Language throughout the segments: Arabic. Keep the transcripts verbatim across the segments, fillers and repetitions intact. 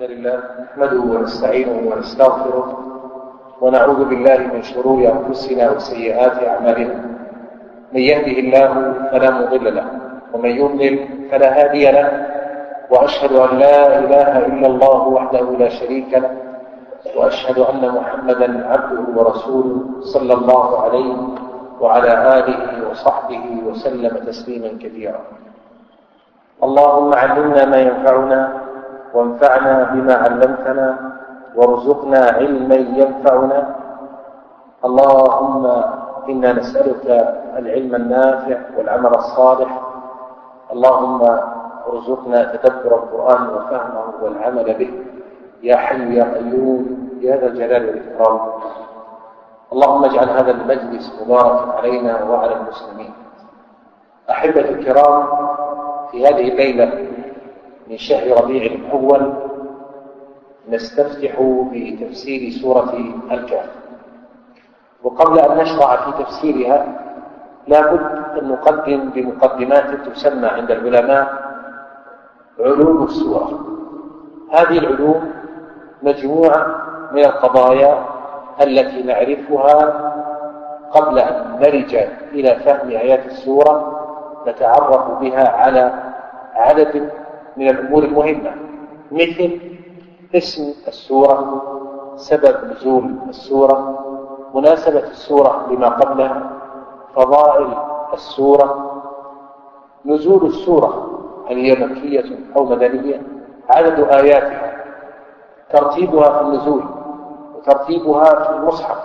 لله نحمده ونستعينه ونستغفره ونعوذ بالله من شرور أنفسنا وسيئات أعمالنا. من يهده الله فلا مضل له ومن يضلل فلا هادي له، وأشهد أن لا إله إلا الله وحده لا شريك له، وأشهد أن محمدا عبده ورسوله صلى الله عليه وعلى آله وصحبه وسلم تسليما كثيرا. اللهم علمنا ما ينفعنا وانفعنا بما علمتنا وارزقنا علما ينفعنا. اللهم إنا نسألك العلم النافع والعمل الصالح. اللهم ارزقنا تدبر القرآن وفهمه والعمل به يا حي يا قيوم يا ذا الجلال والإكرام. اللهم اجعل هذا المجلس مباركا علينا وعلى المسلمين. أحبة الكرام، في هذه الليلة من شهر ربيع الأول نستفتح بتفسير سورة الكهف. وقبل أن نشرع في تفسيرها لا بد أن نقدم بمقدمات تسمى عند العلماء علوم السورة. هذه العلوم مجموعة من القضايا التي نعرفها قبل أن نرج إلى فهم آيات السورة، نتعرف بها على عدد من الأمور المهمة، مثل اسم السورة، سبب نزول السورة، مناسبة السورة لما قبلها، فضائل السورة، نزول السورة هل هي مكية أو مدنية، عدد آياتها، ترتيبها في النزول وترتيبها في المصحف،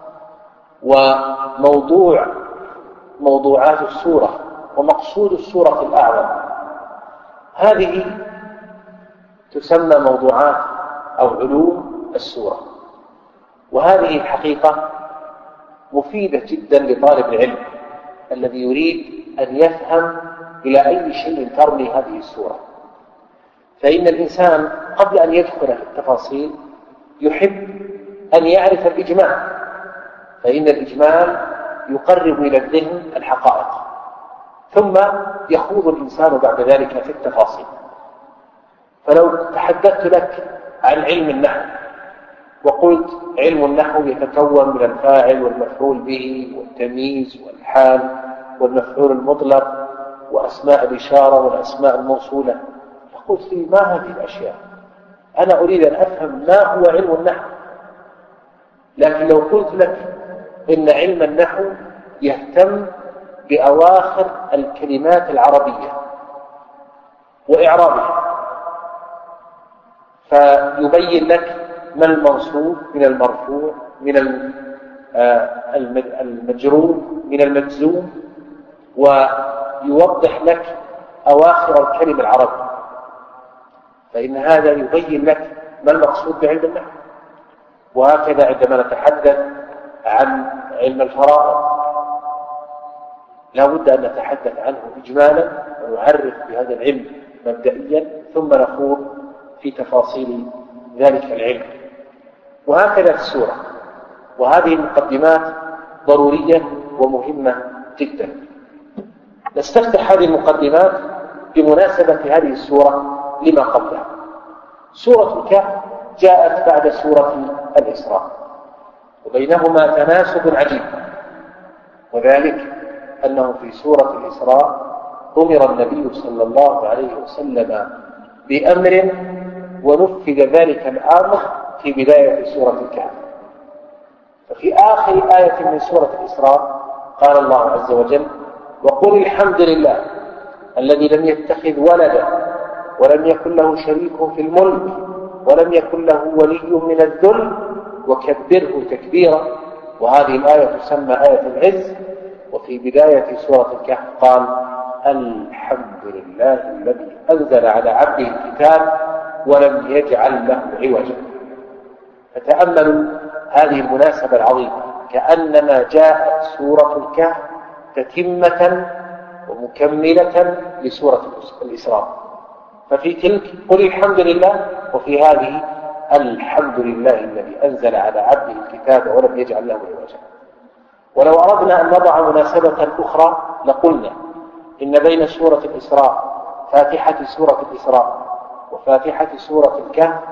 وموضوع موضوعات السورة ومقصود السورة الأعظم. هذه تسمى موضوعات أو علوم السورة، وهذه الحقيقة مفيدة جدا لطالب العلم الذي يريد أن يفهم إلى أي شيء ترمي هذه السورة. فإن الإنسان قبل أن يدخل في التفاصيل يحب أن يعرف الإجمال، فإن الإجمال يقرب إلى الذهن الحقائق، ثم يخوض الإنسان بعد ذلك في التفاصيل. فلو تحدثت لك عن علم النحو وقلت علم النحو يتكون من الفاعل والمفعول به والتمييز والحال والمفعول المطلق وأسماء الإشارة والأسماء الموصولة، فقلت لي ما هذه الأشياء؟ أنا أريد أن أفهم ما هو علم النحو. لكن لو قلت لك إن علم النحو يهتم بأواخر الكلمات العربية وإعرابها، فيبين لك ما المنصوب من المرفوع من المجرور من المجزوم، ويوضح لك أواخر الكلمة العربية، فإن هذا يبين لك ما المقصود بعلم النحو. وهكذا عندما نتحدث عن علم الفرائض لا بد أن نتحدث عنه إجمالا ونعرف بهذا العلم مبدئيا، ثم نخوض في تفاصيل ذلك العلم. وهكذا السورة. وهذه المقدمات ضرورية ومهمة جدا. نستفتح هذه المقدمات بمناسبة هذه السورة لما قبلها. سورة الكهف جاءت بعد سورة الإسراء، وبينهما تناسب عجيب، وذلك أنه في سورة الإسراء أمر النبي صلى الله عليه وسلم بأمر ونفذ ذلك الأمر في بداية سورة الكهف. ففي آخر آية من سورة الإسراء قال الله عز وجل: وقل الحمد لله الذي لم يتخذ ولدا ولم يكن له شريك في الملك ولم يكن له ولي من الذل وكبره تكبيرا. وهذه الآية تسمى آية العز. وفي بداية سورة الكهف قال: الحمد لله الذي أنزل على عبده الكتاب ولم يجعل له عوجا. فتأملوا هذه المناسبة العظيمة، كأنما جاءت سورة الكهف تتمة ومكملة لسورة الإسراء. ففي تلك قل الحمد لله، وفي هذه الحمد لله الذي أنزل على عبده الكتاب ولم يجعل له عوجا. ولو أردنا أن نضع مناسبة أخرى لقلنا إن بين سورة الإسراء فاتحة سورة الإسراء وفاتحة سورة الكهف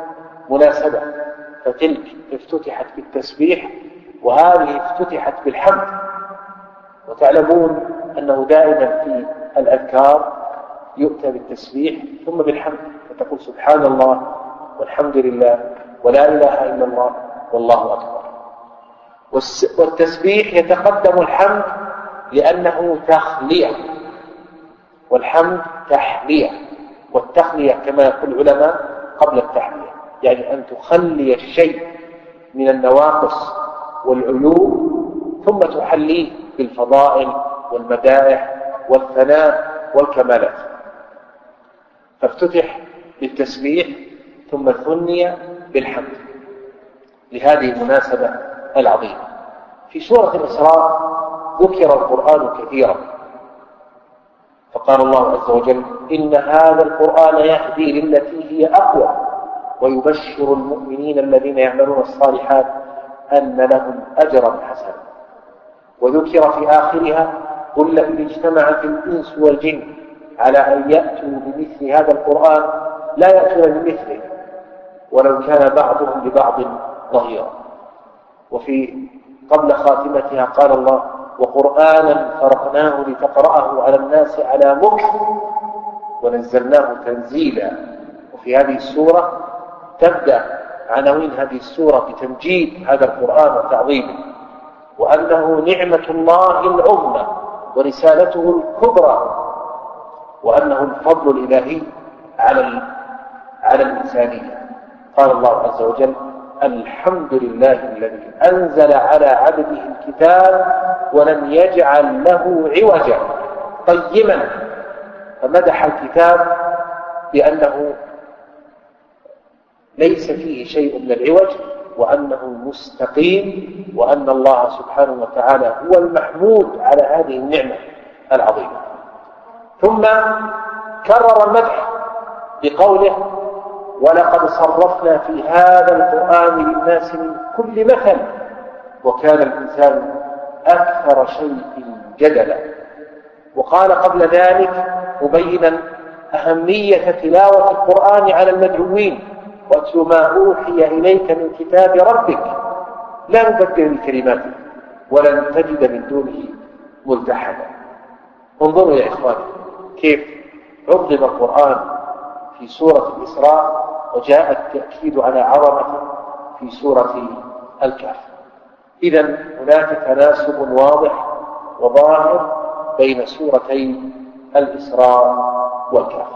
مناسبة، فتلك افتتحت بالتسبيح وهذه افتتحت بالحمد. وتعلمون أنه دائما في الأذكار يؤتى بالتسبيح ثم بالحمد، فتقول سبحان الله والحمد لله ولا إله إلا الله والله أكبر. والتسبيح يتقدم الحمد لأنه تخلية، والحمد تحلية، والتخلية كما يقول العلماء قبل التحلية، يعني أن تخلي الشيء من النواقص والعيوب ثم تحليه بالفضائل والمدائح والثناء والكمالات. فافتتح بالتسبيح ثم ثني بالحمد لهذه المناسبة العظيمة. في سورة الإسراء ذكر القرآن كثيرا، فقال الله عز وجل: إن هذا القرآن يهدي للتي هي أقوى ويبشر المؤمنين الذين يعملون الصالحات أن لهم أجرا حسنا. وذكر في آخرها: قل لئن اجتمعت الإنس والجن على أن يأتوا بمثل هذا القرآن لا يأتون بمثله ولو كان بعضهم لبعض ظهيرا. وفي قبل خاتمتها قال الله: وقرآنا فرقناه لتقرأه على الناس على مكث ونزلناه تنزيلا. وفي هذه السورة تبدأ عناوين هذه السورة بتمجيد هذا القرآن وتعظيمه، وأنه نعمة الله العظمى ورسالته الكبرى، وأنه الفضل الإلهي على على الإنسانية. قال الله عز وجل: الحمد لله الذي أنزل على عبده الكتاب ولم يجعل له عوجا قيما. فمدح الكتاب بأنه ليس فيه شيء من العوج، وأنه مستقيم، وأن الله سبحانه وتعالى هو المحمود على هذه النعمة العظيمة. ثم كرر المدح بقوله: ولقد صرفنا في هذا القرآن للناس من كل مثل وكان الإنسان أكثر شيء جدلا. وقال قبل ذلك مبينا أهمية تلاوة القرآن على المدعوين: واتل ما أوحي إليك من كتاب ربك لا نبدل الكلمات ولن تجد من دونه ملتحدا. انظروا يا إخواني كيف عظم القرآن في سورة الإسراء وجاء التأكيد على عظمته في سورة الكهف. إذن هناك تناسب واضح وظاهر بين سورتي الإسراء والكهف.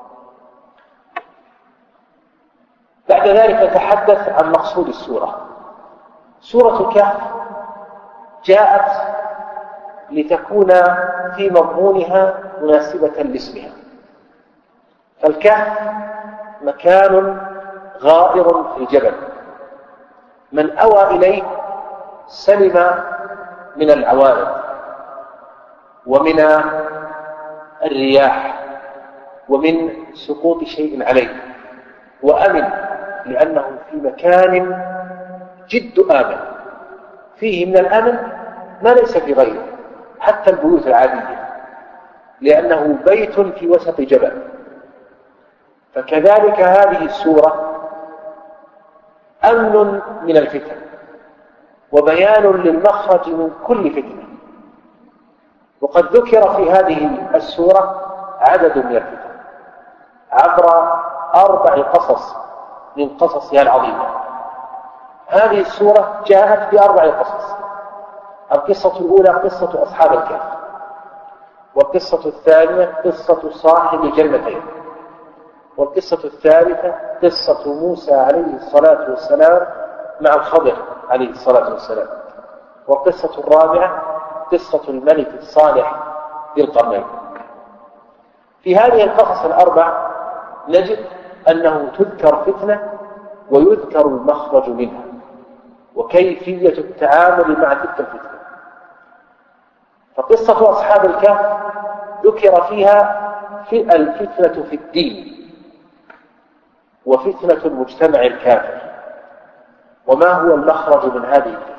بعد ذلك نتحدث عن مقصود السورة. سورة الكهف جاءت لتكون في مضمونها مناسبة لاسمها. فالكهف مكان غائر في الجبل، من أوى إليه سلم من العوارض ومن الرياح ومن سقوط شيء عليه، وأمن لأنه في مكان جد آمن، فيه من الأمن ما ليس في غيره، حتى البيوت العادية، لأنه بيت في وسط جبل. فكذلك هذه السورة أمن من الفتن وبيان للمخرج من كل فتنة. وقد ذكر في هذه السورة عدد من الفتن عبر أربع قصص من قصصها العظيمة. هذه السورة جاءت بأربع قصص. القصة الأولى قصة أصحاب الكهف، والقصة الثانية قصة صاحب الجنتين، والقصة الثالثة قصة موسى عليه الصلاة والسلام مع الخضر عليه الصلاة والسلام، والقصة الرابعة قصة الملك الصالح ذي القرنين. في هذه القصص الأربع نجد أنه تذكر فتنة ويذكر المخرج منها وكيفية التعامل مع تلك الفتنة. فقصة أصحاب الكهف ذكر فيها في الفتنة في الدين وفتنة المجتمع الكافر، وما هو المخرج من هذه الفتنة؟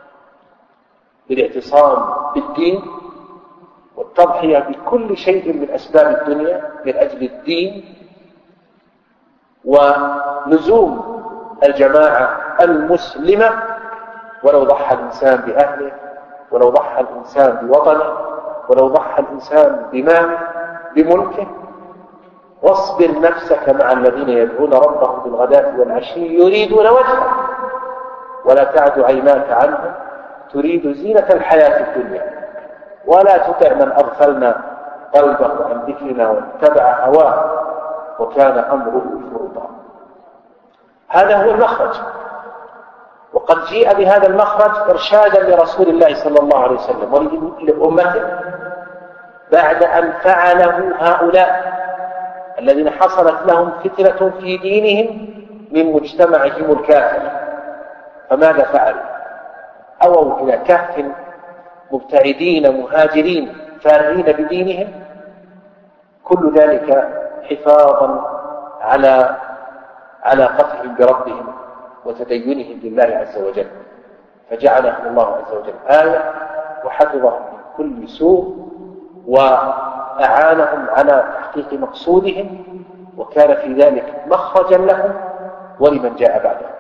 بالاعتصام بالدين والتضحية بكل شيء من أسباب الدنيا من أجل الدين، ولزوم الجماعة المسلمة، ولو ضحى الإنسان بأهله، ولو ضحى الإنسان بوطنه، ولو ضحى الإنسان بماله بملكه. واصبر نفسك مع الذين يدعون ربهم بالغداة والعشي يريدون وجهه ولا تعد عيناك عنهم تريد زينة الحياة الدنيا ولا تطع من أغفلنا قلبه عن ذكرنا واتبع هواه وكان أمره فرطا. هذا هو المخرج، وقد جيء بهذا المخرج إرشادا لرسول الله صلى الله عليه وسلم ولأمته بعد أن فعله هؤلاء الذين حصلت لهم فتنة في دينهم من مجتمعهم الكافر. فماذا فعلوا؟ أووا إلى كهف مبتعدين مهاجرين فارغين بدينهم، كل ذلك حفاظا على علاقتهم بربهم وتدينهم لله عز وجل، فجعلهم الله عز وجل آية وحفظهم من كل سوء وأعانهم على تحقيق مقصودهم، وكان في ذلك مخرجا لهم ولمن جاء بعدهم.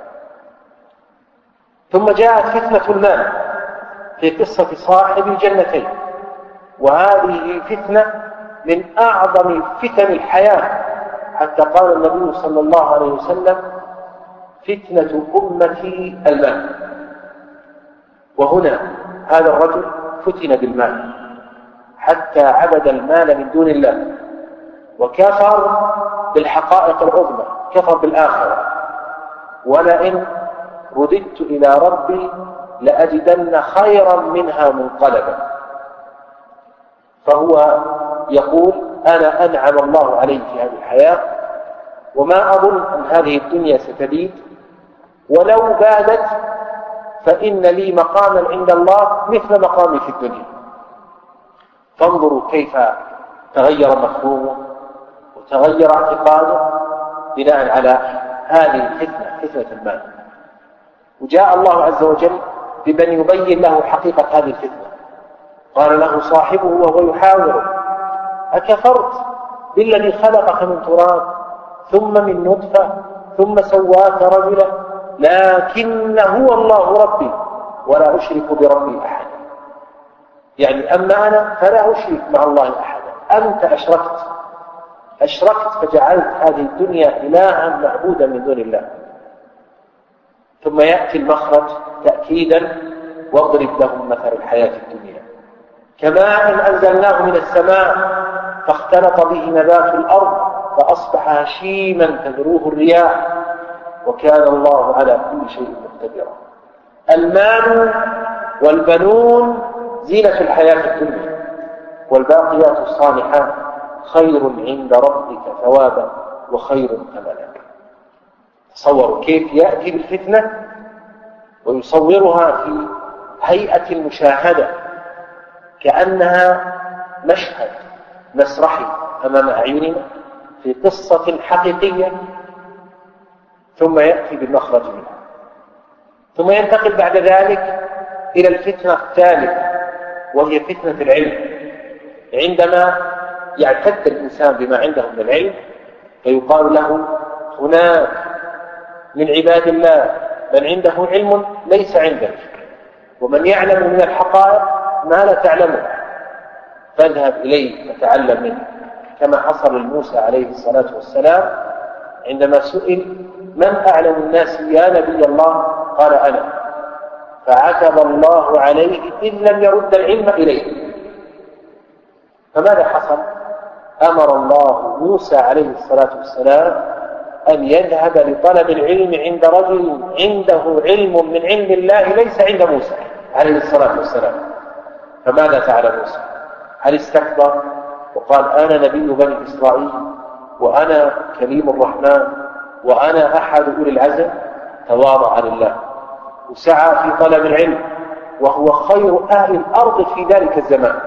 ثم جاءت فتنة المال في قصة صاحب الجنتين، وهذه فتنة من أعظم فتن الحياة، حتى قال النبي صلى الله عليه وسلم فتنة أمتي المال. وهنا هذا الرجل فتن بالمال حتى عبد المال من دون الله وكفر بالحقائق العظمى، كفر بالآخرة، ولئن رددت إلى ربي لأجدن خيرا منها منقلبا. فهو يقول أنا أنعم الله علي في هذه الحياة وما أظن أن هذه الدنيا ستبيد، ولو بادت فإن لي مقاما عند الله مثل مقامي في الدنيا. فانظروا كيف تغير مفهومه وتغير اعتقاده بناء على هذه الفتنة، فتنة المال. وجاء الله عز وجل بمن يبين له حقيقة هذه الفتنة. قال له صاحبه وهو يحاوره أكفرت بالذي خلقك من تراب ثم من نطفة ثم سواك رجلا لكن هو الله ربي ولا أشرك بربي أحدا. يعني أما أنا فلا أشرك مع الله أحدا، أنت أشركت أشركت فجعلت هذه الدنيا إلها معبودا من دون الله. ثم يأتي المخرج تأكيدا واضرب لهم مثل الحياة الدنيا كماء أنزلناه من السماء فاختلط به نبات الأرض فأصبح هشيما تذروه الرياح وكان الله على كل شيء مقتدرا. المال والبنون زينة الحياة الدنيا والباقيات الصالحات خير عند ربك ثوابا وخير أملا. تصوروا كيف يأتي بالفتنة ويصورها في هيئة المشاهدة كأنها مشهد مسرحي أمام أعيننا في قصة حقيقية، ثم يأتي بالمخرج منها، ثم ينتقل بعد ذلك إلى الفتنة الثالثة وهي فتنة العلم. عندما يعتد الإنسان بما عنده من العلم فيقال له هناك من عباد الله من عنده علم ليس عندك، ومن يعلم من الحقائق ما لا تعلمه، فاذهب إليه فتعلم منه، كما حصل لموسى عليه الصلاة والسلام عندما سئل من أعلم الناس يا نبي الله قال أنا، فعتب الله عليه إذ لم يرد العلم إليه. فماذا حصل؟ أمر الله موسى عليه الصلاة والسلام أن يذهب لطلب العلم عند رجل عنده علم من علم الله ليس عند موسى عليه الصلاة والسلام. فماذا فعل موسى؟ هل استكبر وقال أنا نبي بني إسرائيل وأنا كليم الرحمن وأنا أحد أولي العزم؟ تواضع لله وسعى في طلب العلم وهو خير أهل الأرض في ذلك الزمان،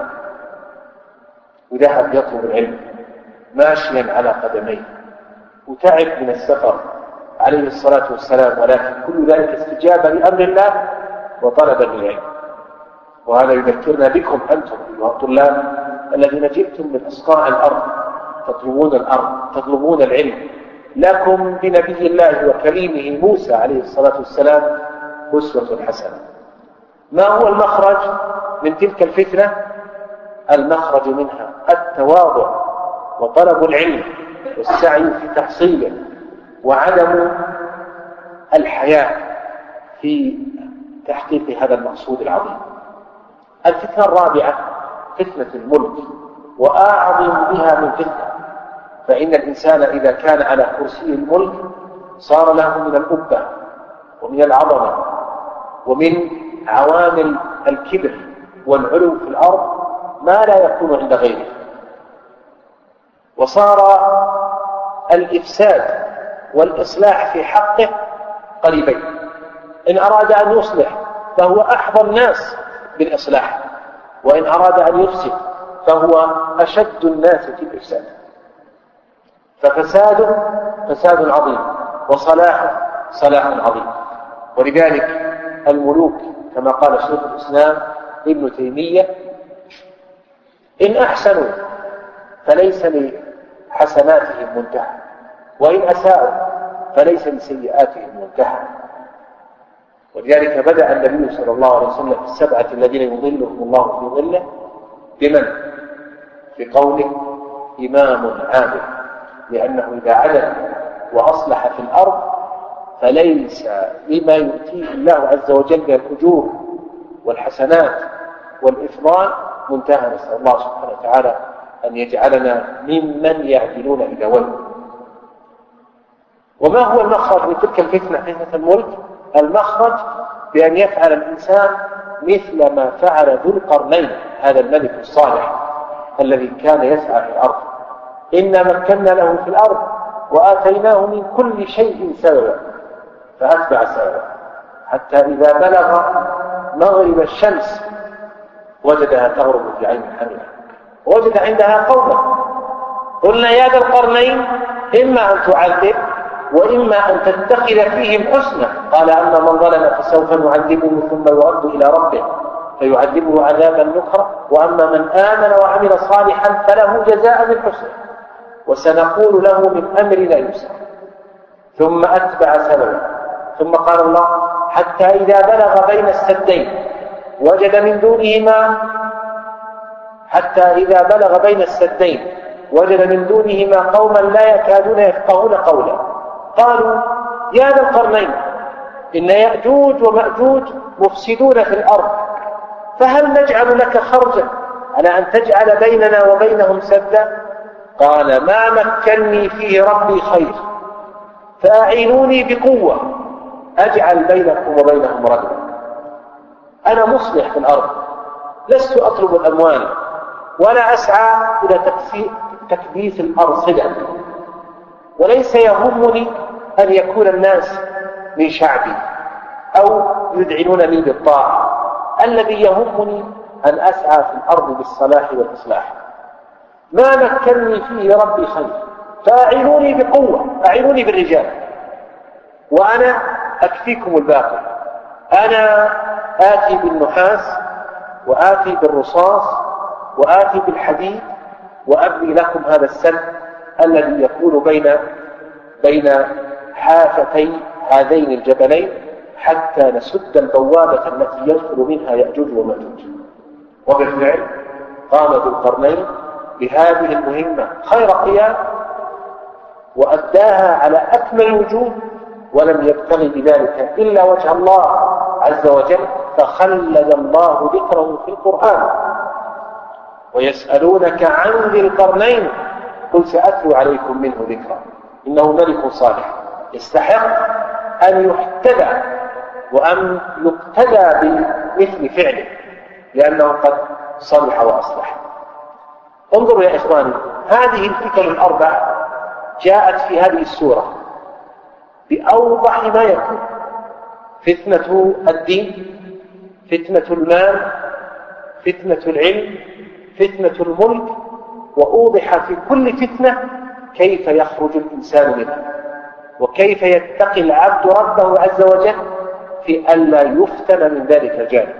وذهب يطلب العلم ماشيا على قدميه وتعب من السفر عليه الصلاة والسلام، ولكن كل ذلك استجابة لأمر الله وطلبا للعلم. وهذا يذكرنا بكم أنتم أيها الطلاب الذين جئتم من أصقاع الأرض تطلبون الأرض تطلبون العلم لكم بنبي الله وكليمه موسى عليه الصلاة والسلام أسوة حسنة. ما هو المخرج من تلك الفتنة؟ المخرج منها التواضع وطلب العلم والسعي في تحصيله وعدم الحياء في تحقيق هذا المقصود العظيم. الفتنة الرابعة فتنة الملك، وأعظم بها من فتنة، فإن الإنسان إذا كان على كرسي الملك صار له من الأبة ومن العظمة ومن عوامل الكبر والعلو في الأرض ما لا يكون عند غيره، وصار الإفساد والإصلاح في حقه قريبين. إن أراد أن يصلح فهو أحظى الناس بالإصلاح، وإن أراد أن يفسد فهو أشد الناس في الإفساد. ففساد فساد عظيم وصلاح صلاح عظيم. ولذلك الملوك كما قال شيخ الإسلام ابن تيمية إن أحسنوا فليس لحسناتهم منتهى، وإن أساءوا فليس لسيئاتهم منتهى. ولذلك بدأ النبي صلى الله عليه وسلم في السبعة الذين يظلهم الله في ظله بمن؟ في قوله إمام عادل، لأنه إذا عدل وأصلح في الأرض فليس لما يؤتيه الله عز وجل من الأجور والحسنات والإفضال منتهى. نسأل الله سبحانه وتعالى أن يجعلنا ممن يعدلون إذا ولوا. وما هو المخرج من تلك الفتنة فتنة الملك؟ المخرج بأن يفعل الإنسان مثل ما فعل ذو القرنين هذا الملك الصالح الذي كان يسعى في الأرض. إنا مكنا له في الأرض وآتيناه من كل شيء سببا فأتبع سببا حتى إذا بلغ مغرب الشمس وجدها تغرب في عين حمية ووجد عندها قوما قلنا يا ذا القرنين إما أن تعذب وإما أن تتخذ فيهم حسنا. قال أما من ظلم فسوف نعذبه ثم يرد إلى ربه فيعذبه عذابا نكرا، وأما من آمن وعمل صالحا فله جزاء الحسنى وسنقول له من أمرنا يسرا. ثم أتبع سببا ثم قال الله حتى إذا بلغ بين السدين وجد من دونهما حتى إذا بلغ بين السدين وجد من دونهما قوما لا يكادون يفقهون قولا قالوا يا ذا القرنين إن يأجوج ومأجوج مفسدون في الأرض فهل نجعل لك خرجا على أن تجعل بيننا وبينهم سدا؟ قال ما مكني فيه ربي خير فأعينوني بقوة أجعل بينكم وبينهم ردما. أنا مصلح في الأرض لست أطلب الأموال ولا أسعى إلى تكبيس الأرصدة، وليس يهمني أن يكون الناس من شعبي أو يدعنونني بالطاعة. الذي يهمني أن أسعى في الأرض بالصلاح والإصلاح. ما مكنني فيه ربي خير فأعينوني بقوة، أعينوني بالرجال وأنا أكفيكم الباقي. أنا آتي بالنحاس وآتي بالرصاص وآتي بالحديد وأبني لكم هذا السد الذي يكون بين بين حافتي هذين الجبلين حتى نسد البوابة التي يدخل منها يأجوج ومأجوج. وبالفعل قام ذو القرنين بهذه المهمة خير قيام وأداها على أكمل الوجوه، ولم يبتغي بذلك إلا وجه الله عز وجل، فخلد الله ذكره في القرآن. ويسألونك عن ذي القرنين قل سأتلو عليكم منه ذكرا إنه ملك صالح يستحق أن يحتدى وأن يقتدى بمثل فعله لأنه قد صلح وأصلح. انظروا يا إخواني، هذه الفتن الأربع جاءت في هذه السورة بأوضح ما يكون: فتنة الدين، فتنة المال، فتنة العلم، فتنة الملك. وأوضح في كل فتنة كيف يخرج الإنسان منها وكيف يتقي العبد ربه عز وجل في ألا يفتن من ذلك الجانب.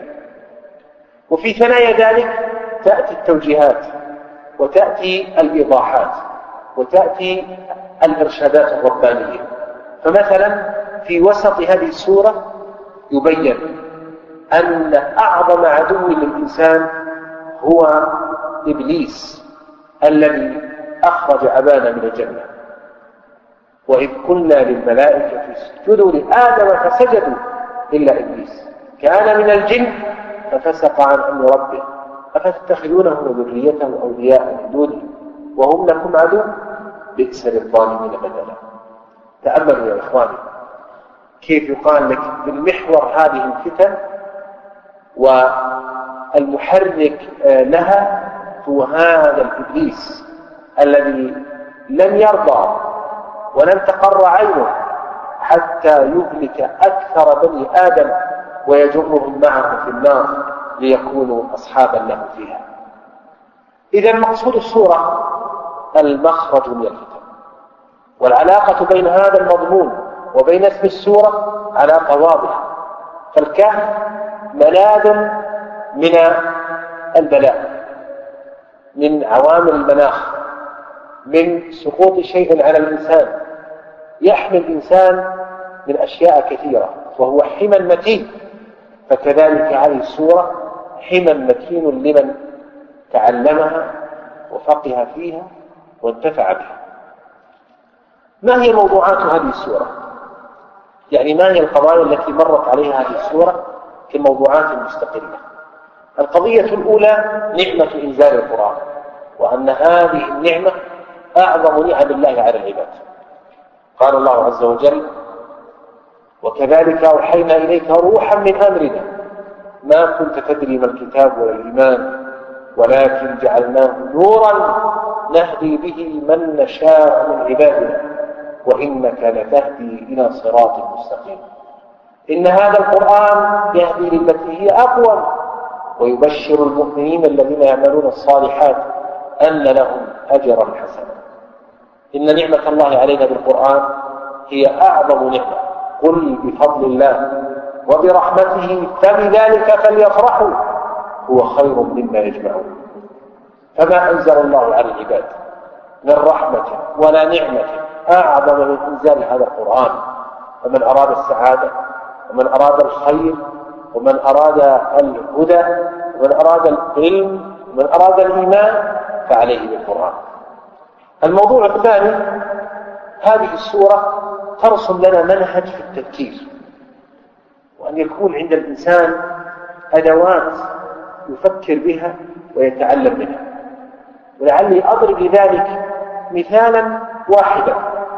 وفي ثنايا ذلك تأتي التوجيهات وتأتي الإيضاحات وتأتي الإرشادات الربانية. فمثلا في وسط هذه السورة يبين أن أعظم عدو للإنسان هو إبليس الذي أخرج أبانا من الجنة. وإذ قلنا للملائكة اسجدوا لآدم فسجدوا إلا إبليس كان من الجن ففسق عن أمر ربه أفتتخذونه وذريته أولياء من دونه وهم لكم عدو بئس للظالمين بدلا. تأملوا يا إخواني كيف يقال لك بالمحور هذه الفتن والمحرك لها هو هذا الإبليس الذي لن يرضى ولن تقر عينه حتى يهلك أكثر بني آدم ويجرهم معه في النار ليكونوا أصحابا له فيها. إذا مقصود السورة المخرج من الفتن، والعلاقة بين هذا المضمون وبين اسم السورة علاقة واضحة. فالكهف ملاذ من البلاء، من عوامل المناخ، من سقوط شيء على الإنسان، يحمي الإنسان من أشياء كثيرة وهو حمى متين. فكذلك هذه السورة حمى متين لمن تعلمها وفقه فيها وانتفع بها. ما هي موضوعات هذه السورة؟ يعني ما هي القضايا التي مرت عليها هذه السورة كموضوعات مستقلة؟ القضية الأولى نعمة إنزال القرآن، وأن هذه النعمة أعظم نعم الله على العباد. قال الله عز وجل: وكذلك أوحينا إليك روحا من أمرنا ما كنت تدري ما الكتاب ولا الإيمان ولكن جعلناه نورا نهدي به من نشاء من عبادنا وإنك لتهدي إلى صراط مستقيم. إن هذا القرآن يهدي للتي هي أقوم ويبشر المؤمنين الذين يعملون الصالحات أن لهم أجرا حسنا. إن نعمة الله علينا بالقرآن هي أعظم نعمة. قل بفضل الله وبرحمته فبذلك فليفرحوا هو خير مما يجمعون. فما أنزل الله على العباد من رحمة ولا نعمة أعظم من إنزال هذا القرآن. ومن أراد السعادة ومن أراد الخير ومن أراد الهدى ومن أراد العلم ومن أراد الإيمان فعليه بالقرآن. الموضوع الثاني، هذه السورة ترسم لنا منهج في التفكير، وأن يكون عند الإنسان أدوات يفكر بها ويتعلم منها. ولعلي أضرب لذلك مثالا واحدا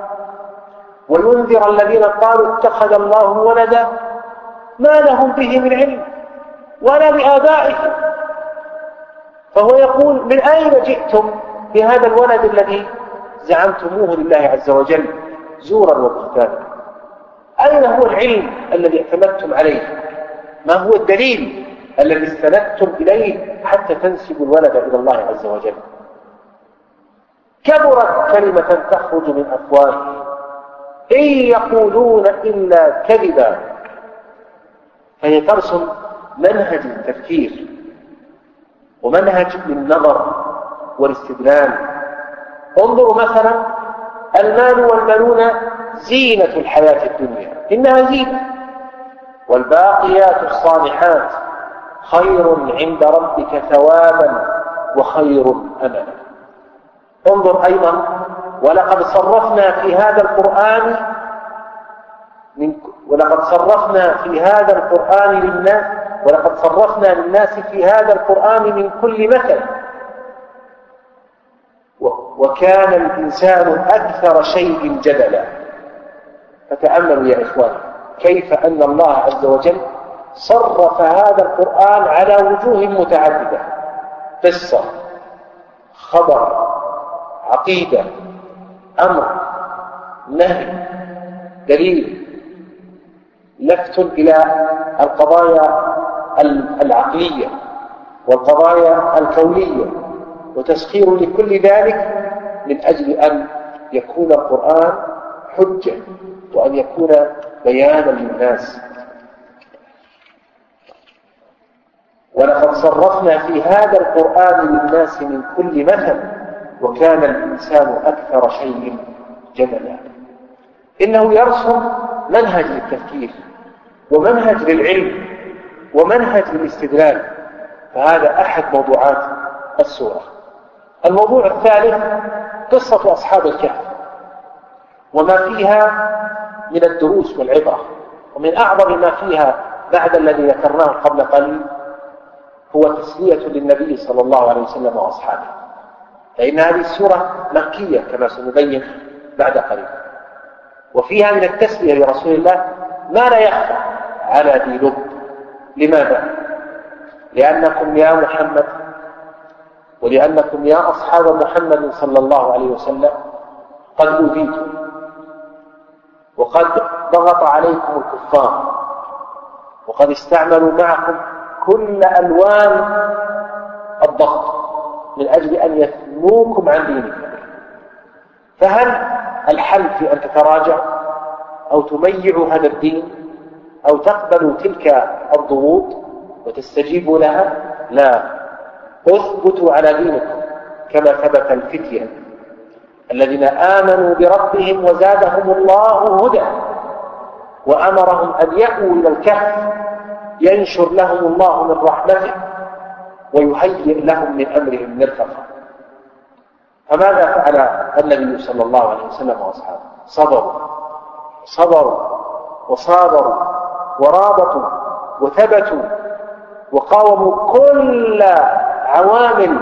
وينذر الذين قالوا اتخذ الله ولدا ما لهم به من علم ولا لآبائهم. فهو يقول: من أين جئتم بهذا الولد الذي زعمتموه لله عز وجل زورا وبهتانا؟ أين هو العلم الذي اعتمدتم عليه؟ ما هو الدليل الذي استندتم إليه حتى تنسبوا الولد إلى الله عز وجل؟ كبرت كلمة تخرج من أفواههم إن يقولون إلا كذبا. فهي ترسم منهج التفكير ومنهج للنظر والاستدلال. انظروا مثلا: المال والبنون زينة الحياة الدنيا، إنها زينة، والباقيات الصالحات خير عند ربك ثوابا وخير أملا. انظر أيضا: ولقد صرفنا في هذا القرآن من ولقد صرفنا في هذا القرآن للناس ولقد صرفنا للناس في هذا القرآن من كل مثل وكان الإنسان أكثر شيء جدلا. فتأملوا يا إخواني كيف أن الله عز وجل صرف هذا القرآن على وجوه متعددة: قصة، خبر، عقيدة، أمر، نهي، دليل، لفت إلى القضايا العقلية والقضايا الكونية، وتسخير لكل ذلك من أجل أن يكون القرآن حجة وأن يكون بيانا للناس. ولقد صرفنا في هذا القرآن للناس من كل مثل وكان الإنسان أكثر شيء جدلا. إنه يرسم منهج للتفكير ومنهج للعلم ومنهج للاستدلال، فهذا أحد موضوعات السورة. الموضوع الثالث قصة أصحاب الكهف وما فيها من الدروس والعبرة، ومن أعظم ما فيها بعد الذي ذكرناه قبل قليل هو تسلية للنبي صلى الله عليه وسلم وأصحابه، فإن هذه السورة مكية كما سنبين بعد قليل، وفيها من التسلية لرسول الله ما لا يخفى على ذي لب. لماذا؟ لأنكم يا محمد ولأنكم يا أصحاب محمد صلى الله عليه وسلم قد أوذيتم وقد ضغط عليكم الكفار وقد استعملوا معكم كل ألوان الضغط من أجل أن يثنوكم عن دينكم، فهل الحل في أن تتراجعوا أو تميعوا هذا الدين أو تقبلوا تلك الضغوط وتستجيبوا لها؟ لا، اثبتوا على دينكم كما ثبت الفتية الذين آمنوا بربهم وزادهم الله هدى وأمرهم أن يأووا إلى الكهف ينشر لهم الله من رحمته ويهيئ لهم من أمرهم مرفقا. فماذا فعل النبي صلى الله عليه وسلم وأصحابه؟ صبروا صبروا وصابروا ورابطوا وثبتوا وقاوموا كل عوامل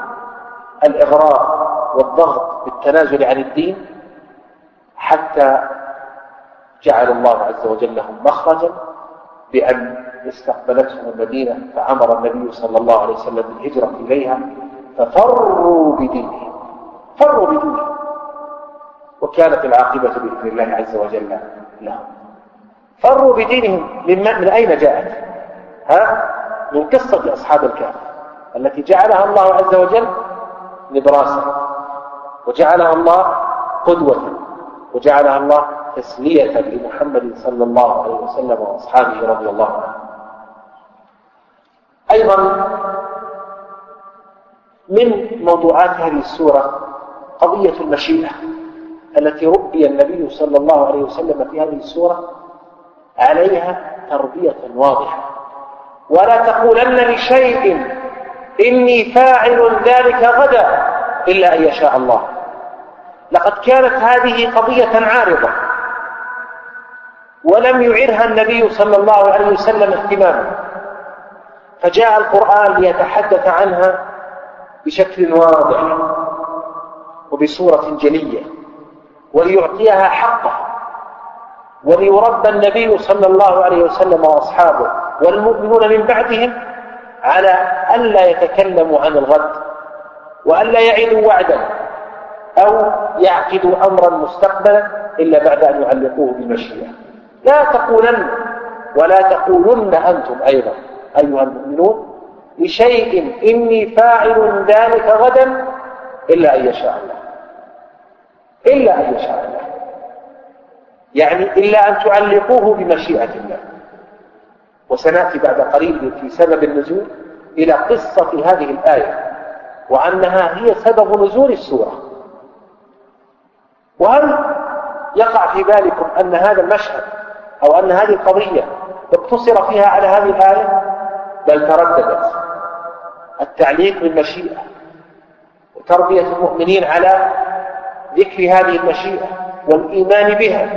الإغراء والضغط بالتنازل عن الدين حتى جعل الله عز وجل لهم مخرجا بأن استقبلتهم المدينة، فأمر النبي صلى الله عليه وسلم بالهجرة إليها ففروا بدينهم فروا بدينهم وكانت العاقبة بإذن الله عز وجل لهم. فروا بدينهم من, من أين جاءت؟ ها؟ من قصة أصحاب الكهف التي جعلها الله عز وجل نبراسا وجعلها الله قدوة وجعلها الله تسلية لمحمد صلى الله عليه وسلم وأصحابه رضي الله عنه. أيضا من موضوعات هذه السورة قضية المشيئة التي ربي النبي صلى الله عليه وسلم في هذه السورة عليها تربية واضحة. ولا تقولن لشيء إني فاعل ذلك غدا إلا أن يشاء الله. لقد كانت هذه قضية عارضة ولم يعرها النبي صلى الله عليه وسلم اهتماما، فجاء القرآن ليتحدث عنها بشكل واضح وبصورة جلية وليعطيها حقها وليربى النبي صلى الله عليه وسلم وأصحابه والمؤمنون من بعدهم على ألا يتكلموا عن الغد وألا يعيدوا وعدا أو يعقدوا أمرا مستقبلا إلا بعد أن يعلقوه بالمشيئة. لا تقولن ولا تقولن أنتم أيضا أيها المؤمنون لشيء إني فاعل ذلك غدا إلا أن يشاء الله إلا أن يشاء الله، يعني إلا أن تعلقوه بمشيئة الله. وسنأتي بعد قليل في سبب النزول إلى قصة هذه الآية وأنها هي سبب نزول السورة. وهل يقع في بالكم أن هذا المشهد أو أن هذه القضية اقتصر فيها على هذه الآية؟ بل ترددت التعليق بالمشيئة وتربية المؤمنين على ذكر هذه المشيئة والإيمان بها،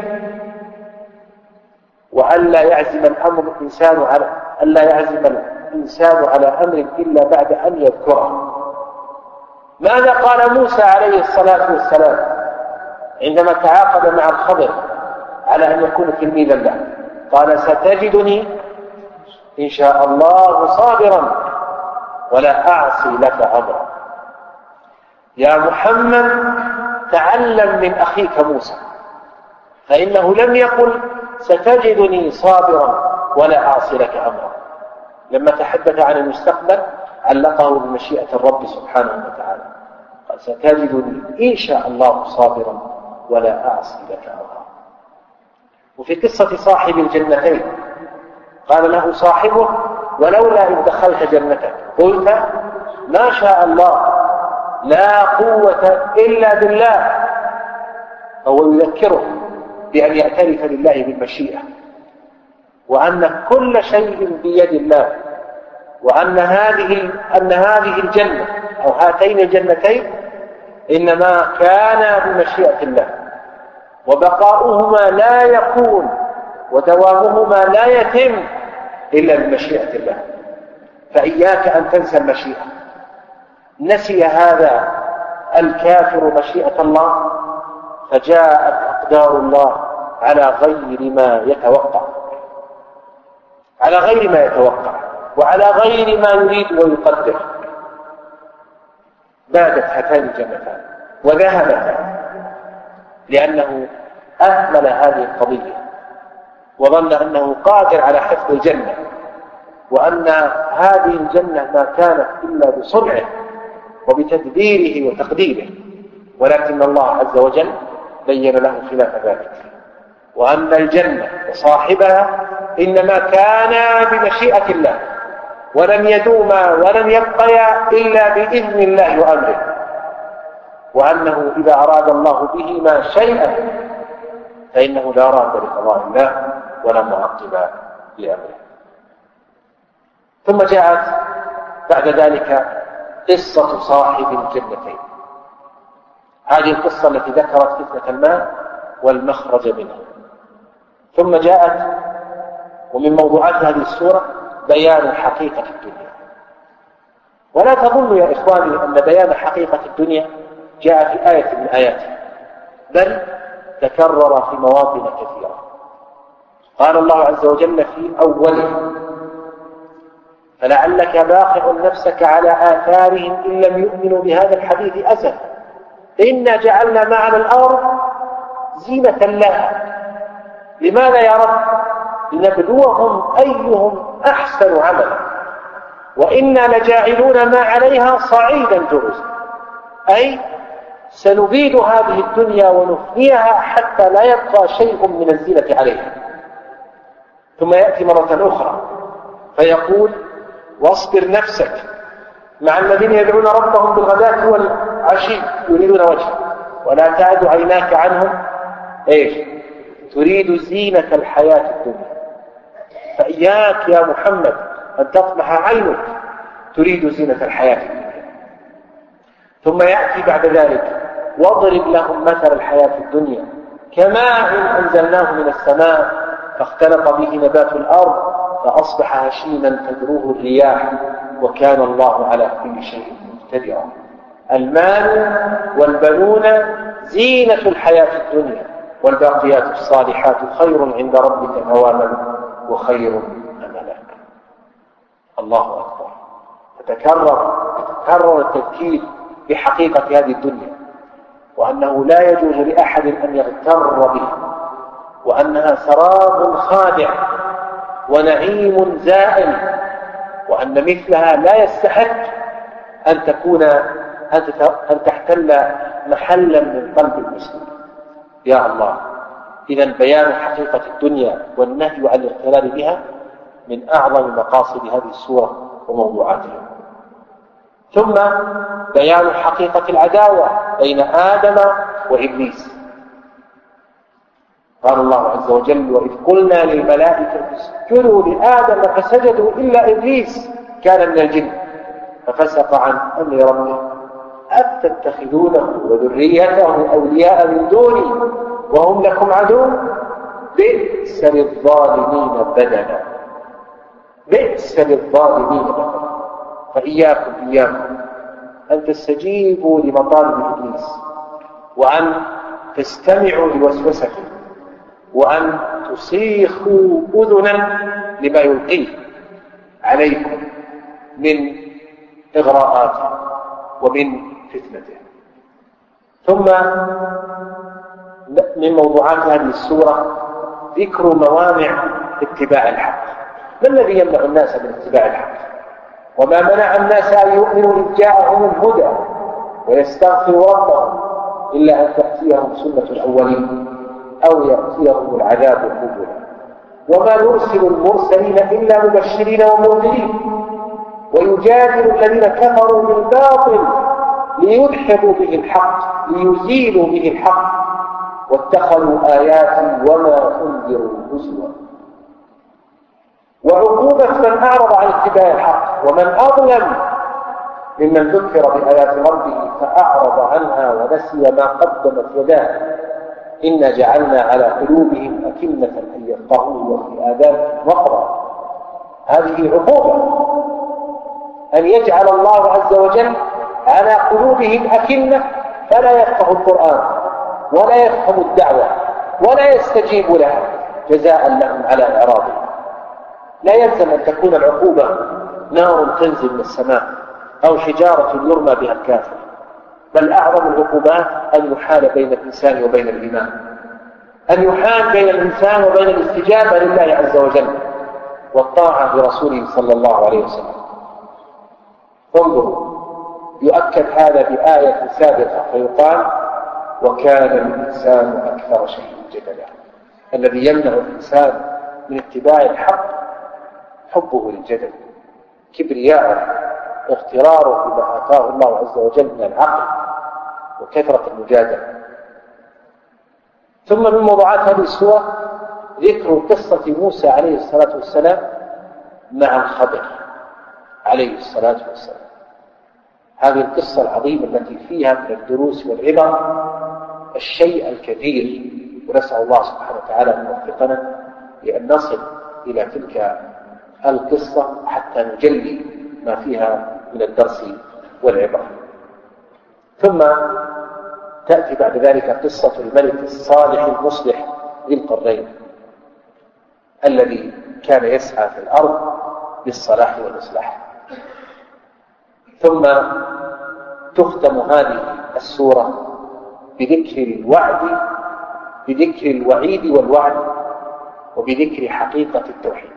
وألا يعزم الأمر الإنسان على ألا يعزم الإنسان على أمر إلا بعد أن يذكره. ماذا قال موسى عليه الصلاة والسلام عندما تعاقد مع الخضر على أن يكون تلميذا له؟ قال ستجدني إن شاء الله صابرا ولا أعصي لك أمرا. يا محمد تعلم من أخيك موسى، فإنه لم يقل ستجدني صابرا ولا أعصي لك أمرا. لما تحدث عن المستقبل علقه بمشيئة الرب سبحانه وتعالى، قال ستجدني إن شاء الله صابرا ولا أعصي لك أمرا. وفي قصة صاحب الجنتين قال له صاحبه ولولا إن دخلت جنتك قلت ما شاء الله لا قوة إلا بالله، فهو يذكره بأن يعترف لله بالمشيئة، وأن كل شيء بيد الله، وأن هذه أن هذه الجنة أو هاتين الجنتين إنما كان بمشيئة الله، وبقاؤهما لا يكون ودوامهما لا يتم إلا بمشيئة الله. فإياك أن تنسى المشيئة. نسي هذا الكافر مشيئة الله، فجاءت أقدار الله على غير ما يتوقع على غير ما يتوقع وعلى غير ما يريد ويقدر. بادت هاتان الجنتان وذهبتا لأنه أهمل هذه القضية وظن أنه قادر على حفظ الجنة، وأن هذه الجنة ما كانت إلا بصنعه وبتدبيره وتقديره، ولكن الله عز وجل بين له خلاف ذلك، وأن الجنة وصاحبها إنما كان بمشيئة الله، ولم يدوما ولم يبقيا إلا بإذن الله وأمره، وأنه إذا أراد الله بهما شيئا فإنه لا راد لقضاء الله ولا معقب لأمره. ثم جاءت بعد ذلك قصة صاحب الجنتين، هذه القصة التي ذكرت فتنة الماء والمخرج منه. ثم جاءت ومن موضوعات هذه السورة بيان حقيقة الدنيا. ولا تظنوا يا إخواني أن بيان حقيقة الدنيا جاء في آية من آياته، بل تكرر في مواطن كثيرة. قال الله عز وجل في أوله: فلعلك باخع نفسك على آثارهم إن لم يؤمنوا بهذا الحديث أسفا إنا جعلنا ما على الأرض زينة لها. لماذا يا رب؟ لنبلوهم أيهم أحسن عملا وإنا لجاعلون ما عليها صعيدا جرزا، أي سنبيد هذه الدنيا ونفنيها حتى لا يبقى شيء من الزينة عليها. ثم يأتي مرة أخرى فيقول: واصبر نفسك مع الذين يدعون ربهم بالغداة والعشي يريدون وجهه ولا تعد عيناك عنهم ايش تريد زينة الحياة الدنيا. فإياك يا محمد أن تطمح عينك تريد زينة الحياة الدنيا. ثم يأتي بعد ذلك: واضرب لهم مثل الحياة الدنيا كماء أنزلناه من السماء فاختلط به نبات الأرض فأصبح هشيما تذروه الرياح وكان الله على كل شيء مقتدرا. المال والبنون زينة الحياة الدنيا والباقيات الصالحات خير عند ربك ثوابا وخير أملا. الله أكبر. فتكرر تكرر التذكير بحقيقة هذه الدنيا، وأنه لا يجوز لأحد أن يغتر به، وأنها سراب خادع ونعيم زائل، وأن مثلها لا يستحق أن تكون أن تحتل محلا من قلب المسلم. يا الله. إذن بيان حقيقة الدنيا والنهي عن الاغترار بها من أعظم مقاصد هذه السورة وموضوعاتها. ثم بيان حقيقة العداوة بين آدم وإبليس. قال الله عز وجل: وإذ قلنا للملائكة اسجدوا لآدم فسجدوا إلا إبليس كان من الجن ففسق عن أمر ربه أفتتخذونه وذريته أولياء من دوني وهم لكم عدو بئس للظالمين بدلا. بئس للظالمين بدلا. فإياكم إياكم أن تستجيبوا لمطالب إبليس، وأن تستمعوا لوسوسته، وأن تصيخوا أذنا لما يلقيه عليكم من إغراءاته ومن فتنته. ثم من موضوعات هذه السورة ذكر موانع اتباع الحق. ما الذي يمنع الناس من اتباع الحق؟ وما منع الناس أن يؤمنوا إذ جاءهم الهدى ويستغفروا ربهم إلا أن تأتيهم سنة الأولين أو يأتيهم العذاب قبلا. وما نرسل المرسلين إلا مبشرين ومنذرين ويجادل الذين كفروا بالباطل ليدحضوا به الحق ليزيلوا به الحق واتخذوا آياتي وما أنذروا هزوا. وعقوبة من أعرض عن اتباع الحق، ومن أظلم ممن ذكر بآيات ربه فأعرض عنها ونسي ما قدمت يداه إنا جعلنا على قلوبهم أكنة أن يفقهوه وفي آذانهم وقرا. هذه عقوبة أن يجعل الله عز وجل على قلوبهم أكنة فلا يفقه القرآن ولا يفهم الدعوة ولا يستجيب لها جزاء لهم على إعراضهم. لا يلزم أن تكون العقوبة نار تنزل من السماء أو حجارة يرمى بها الكافر، بل أعظم العقوبات أن يحال بين الإنسان وبين الإيمان، أن يحال بين الإنسان وبين الاستجابة لله عز وجل والطاعة لرسوله صلى الله عليه وسلم. انظروا، يؤكد هذا بآية سابقة فيقال وكان الإنسان أكثر شيء جدلا. الذي يمنع الإنسان من اتباع الحق حبه للجدل، كبرياءه، اغتراره بما آتاه الله عز وجل من العقل وكثرة المجادلة. ثم من موضوعات هذه السورة ذكر قصة موسى عليه الصلاة والسلام مع الخضر عليه الصلاة والسلام. هذه القصة العظيمة التي فيها من الدروس والعبر الشيء الكثير، ونسأل الله سبحانه وتعالى أن يوفقنا لأن نصل إلى تلك القصة حتى نجلي ما فيها من الدرس والعبر. ثم تأتي بعد ذلك قصة الملك الصالح المصلح ذي القرنين الذي كان يسعى في الأرض بالصلاح والإصلاح. ثم تختم هذه السورة بذكر الوعد بذكر الوعيد والوعد وبذكر حقيقة التوحيد.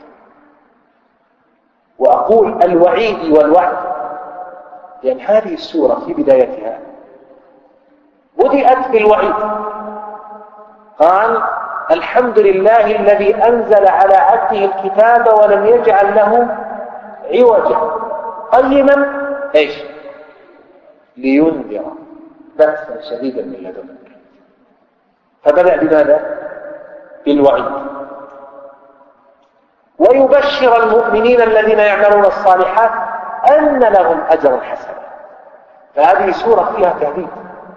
وأقول الوعيد والوعد لأن هذه السورة في بدايتها بدأت بالوعيد. قال الحمد لله الذي أنزل على عبده الكتاب ولم يجعل له عوجا قيما ايش؟ لينذر بأسا شديدا من لدنه. فبدأ بماذا؟ بالوعيد. ويبشر المؤمنين الذين يعملون الصالحات أن لهم أجرا حسنا. فهذه سورة فيها تهديد.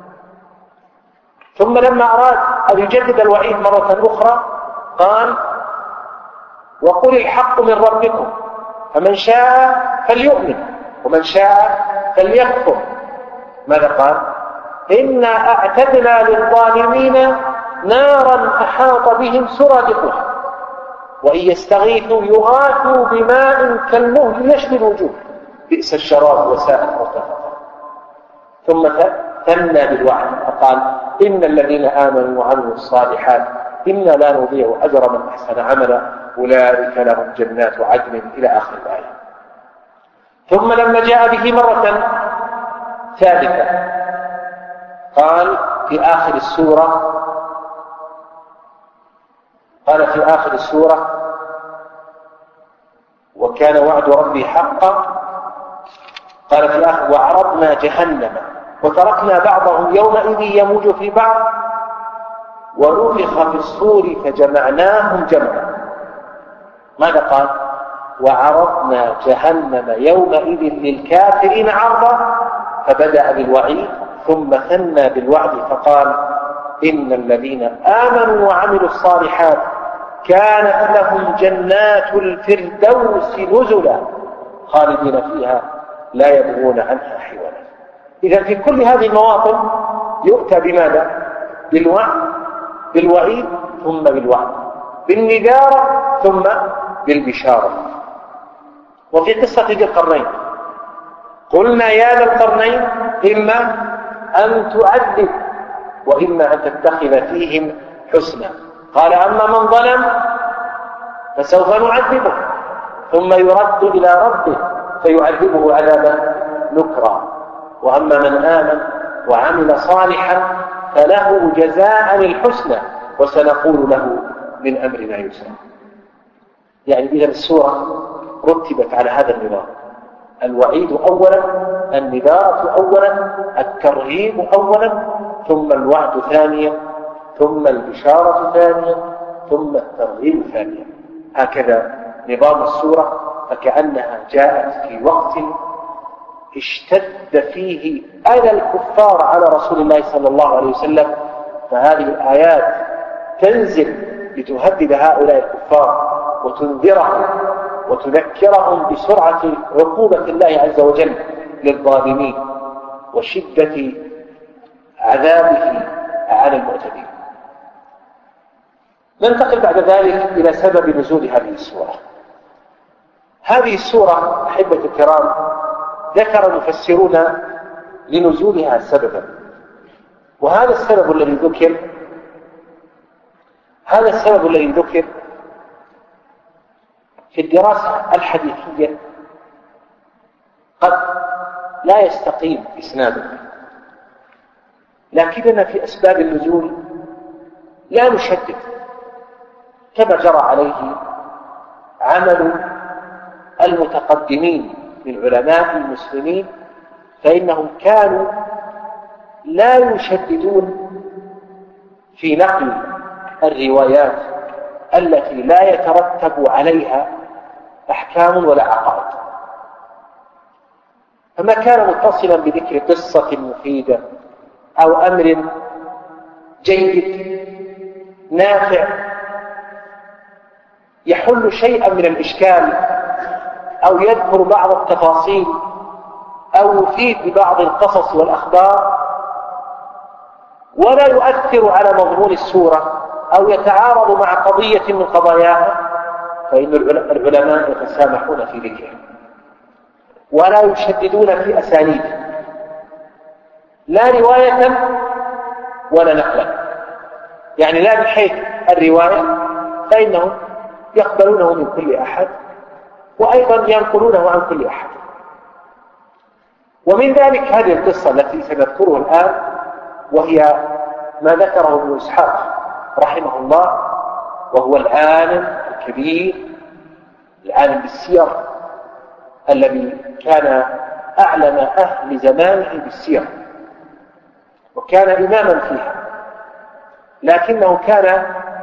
ثم لما أراد أن يجدد الوعيد مرة أخرى قال وقل الحق من ربكم فمن شاء فليؤمن ومن شاء فليكفر. ماذا قال؟ إنا أعتدنا للظالمين نارا أحاط بهم سرادقها وإن يستغيثوا يغاثوا بماء كالمهل يشوي الوجوه بئس الشراب وساءت مرتفقا. ثم ثنى بالوعد فقال إن الذين آمنوا وعملوا الصالحات إنا لا نضيع أجر من أحسن عملا أولئك لهم جنات عدن إلى آخر الآية. ثم لما جاء به مرة ثالثة قال في آخر السورة قال في آخر السورة وكان وعد ربي حقا. قال في آخر وعرضنا جهنم وتركنا بعضهم يومئذ يموج في بعض ونفخ في الصور فجمعناهم جمعا. ماذا قال؟ وعرضنا جهنم يومئذ للكافرين عرضا. فبدأ بالوعيد ثم ثنى بالوعد فقال إن الذين آمنوا وعملوا الصالحات كانت لهم جنات الفردوس نزلا خالدين فيها لا يبغون عنها حولا. إذا في كل هذه المواطن يؤتى بماذا؟ بالوعد بالوعيد ثم بالوعد، بالنذارة ثم بالبشارة. وفي قصة ذي القرنين قلنا يا ذا القرنين إما أن تؤدب وإما أن تتخذ فيهم حسنا. قال أما من ظلم فسوف نعذبه ثم يرد إلى ربه فيعذبه عذابا نكرا وأما من آمن وعمل صالحا فله جزاء الحسنى وسنقول له من أمرنا يسرا. يعني إذا السورة رتبت على هذا النظام الوعيد أولا، النذارة أولا، الترهيب أولا، ثم الوعد ثانيا، ثم البشارة ثانيا، ثم الترغيب ثانيا. هكذا نظام السورة، فكأنها جاءت في وقت اشتد فيه أذى الكفار على رسول الله صلى الله عليه وسلم، فهذه الآيات تنزل لتهدد هؤلاء الكفار وتنذرهم وتذكرهم بسرعة عقوبة الله عز وجل للظالمين وشدة عذابه على المعتدين. ننتقل بعد ذلك إلى سبب نزول هذه السورة. هذه السورة أحبة الكرام ذكر المفسرون لنزولها سببا، وهذا السبب الذي ذكر هذا السبب الذي ذكر في الدراسة الحديثية قد لا يستقيم إسناده، لكننا في أسباب النزول لا نشدد كما جرى عليه عمل المتقدمين من علماء المسلمين، فإنهم كانوا لا يشددون في نقل الروايات التي لا يترتب عليها أحكام ولا عقائد، فما كان متصلا بذكر قصة مفيدة أو أمر جيد نافع يحل شيئا من الإشكال أو يذكر بعض التفاصيل أو يفيد ببعض القصص والأخبار ولا يؤثر على مضمون السورة أو يتعارض مع قضية من قضاياها، فإن العلماء يتسامحون في ذكره ولا يشددون في أسانيده لا رواية ولا نقلا، يعني لا بحيث الرواية فإنهم يقبلونه من كل أحد وأيضا ينقلونه عن كل أحد. ومن ذلك هذه القصة التي سنذكرها الآن، وهي ما ذكره ابن إسحاق رحمه الله، وهو العالم الكبير العالم بالسير الذي كان أعلم أهل زمانه بالسير وكان إماما فيها، لكنه كان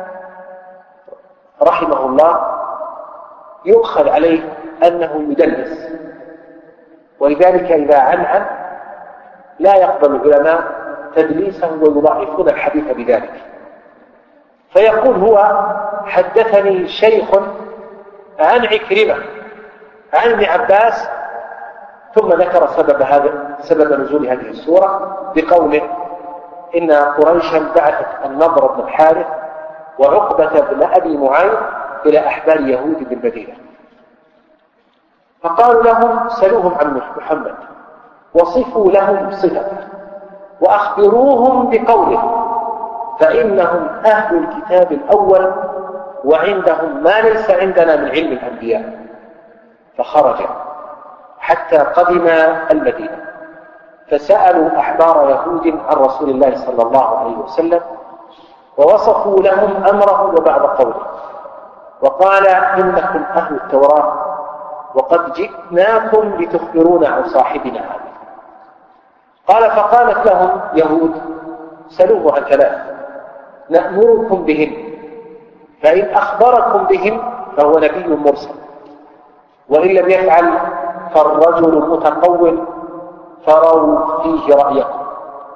رحمه الله يؤخذ عليه أنه يدلس، ولذلك إذا عنعن لا يقبل العلماء تدليسه ويضعفون الحديث بذلك، فيقول هو حدثني شيخ عن عكرمة عن ابن عباس، ثم ذكر سبب هذا سبب نزول هذه السورة بقوله إن قريشا بعثت النضر بن الحارث وعقبة بن أبي معاذ إلى أحبار يهود بالمدينة، فقالوا لهم سلوهم عن محمد وصفوا لهم صفته وأخبروهم بقوله فإنهم أهل الكتاب الأول وعندهم ما ليس عندنا من علم الأنبياء. فخرج حتى قدم المدينة فسألوا أحبار يهود عن رسول الله صلى الله عليه وسلم ووصفوا لهم أمره وبعد قوله، وقال إنكم أهل التوراة وقد جئناكم لتخبرونا عن صاحبنا هذا. قال فقالت لهم يهود سلوه عن ثلاث نأمركم بهم، فإن أخبركم بهم فهو نبي مرسل، وإن لم يفعل فالرجل متقول فروا فيه رأيكم.